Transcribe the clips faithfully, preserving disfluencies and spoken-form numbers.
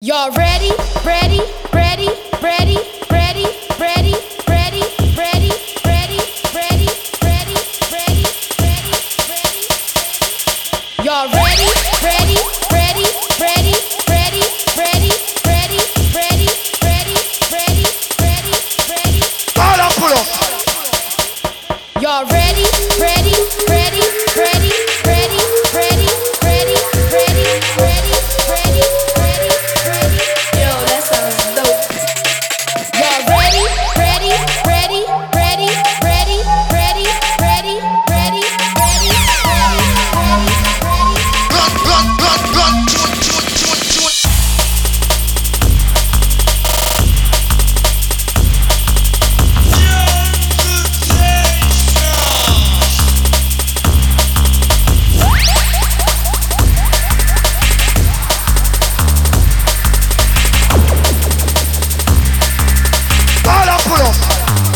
Y'all ready? Ready? Ready? Ready? Ready? Ready? Ready? Ready? Ready? Ready? Ready? Ready? Ready? Ready? Y'all ready? Ready? Ready? Ready? Ready? Ready? Ready? Ready? Ready? Ready? Ready? Ready? All up, pull up. Y'all ready? Ready? Ready? Ready? Ready? Ready? Ready? Ready? Ready? Ready? Ready? Ready? Yo, that sounds dope. Y'all ready? Ready? Ready? Ready? Ready? Ready? Ready? Ready? Ready? Ready? Ready? Ready? Run, run, run, run. Tune, tune, tune, tune. All up, pull up.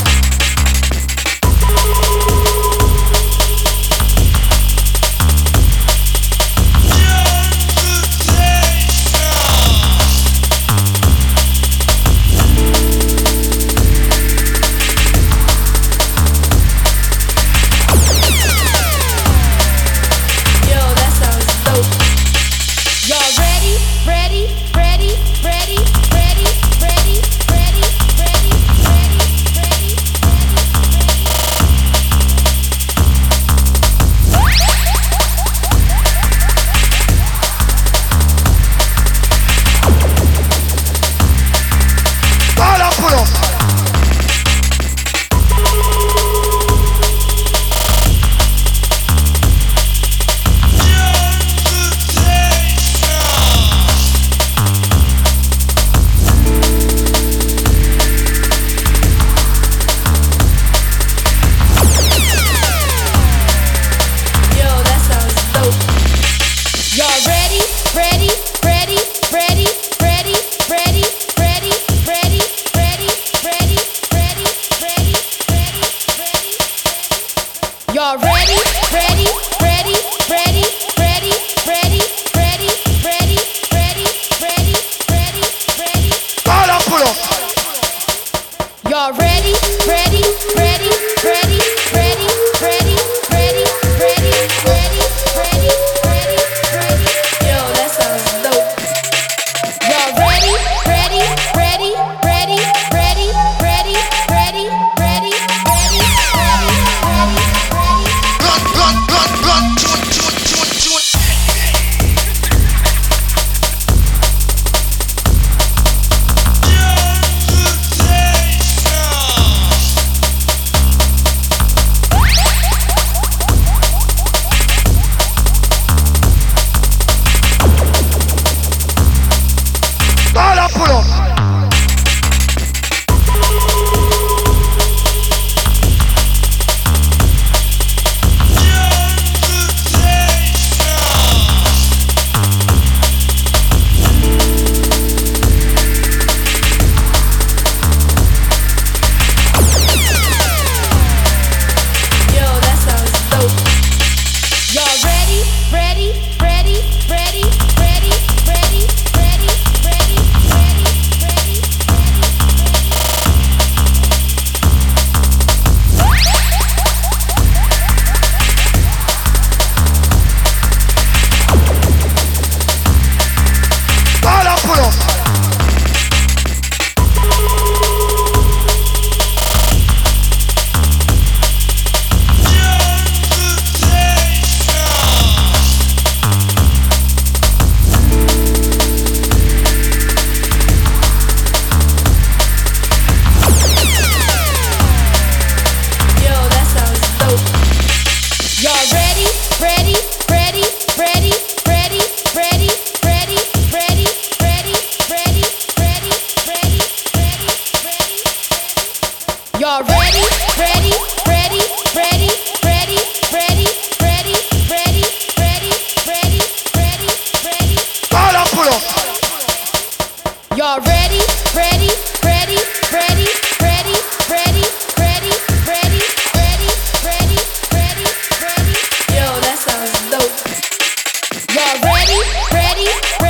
Yo, that sounds dope. Y'all ready? Ready? Ready? Ready? Ready? Ready? Ready? Ready? Ready? Ready? All up, pull up. Yo, that sounds dope. Y'all ready? Ready? Ready? Ready? Ready? Ready? Ready? Ready? Ready? Ready? Ready? Ready? Ready? Ready? Y'all ready? Ready? Ready? Ready? Ready? Ready? Ready? Ready? Ready? Ready? Ready? Ready? All up, pull up. Y'all ready? Ready? Ready? Ready? Ready? Ready? Ready? Ready? Ready? Ready? Ready? Ready? Yo, that sounds dope. Y'all ready? Ready? Ready? Ready? Ready? Ready? Ready? Ready? Ready? Ready? Ready? Ready? Run, run, run, run. Tune, tune, tune, tune. All up, pull up. Yo, that sounds dope. Y'all ready? Ready? Ready? Ready? Ready? Ready? Ready? Ready? Ready? Ready? All up, pull up. Yo, that sounds dope. Y'all ready? Ready? Ready? Ready? Ready? Ready? Ready? Ready? Ready? Ready? Ready? Ready? Ready? Ready? Y'all ready? Ready? Ready? Ready? Ready? Ready? Ready? Ready? Ready? Ready? Ready? Ready? All up, pull up. Y'all ready? Ready? Ready? Ready? Ready? Ready? Ready? Ready? Ready? Ready? Ready? Ready? Yo, that sounds dope. Y'all ready? Ready? Ready?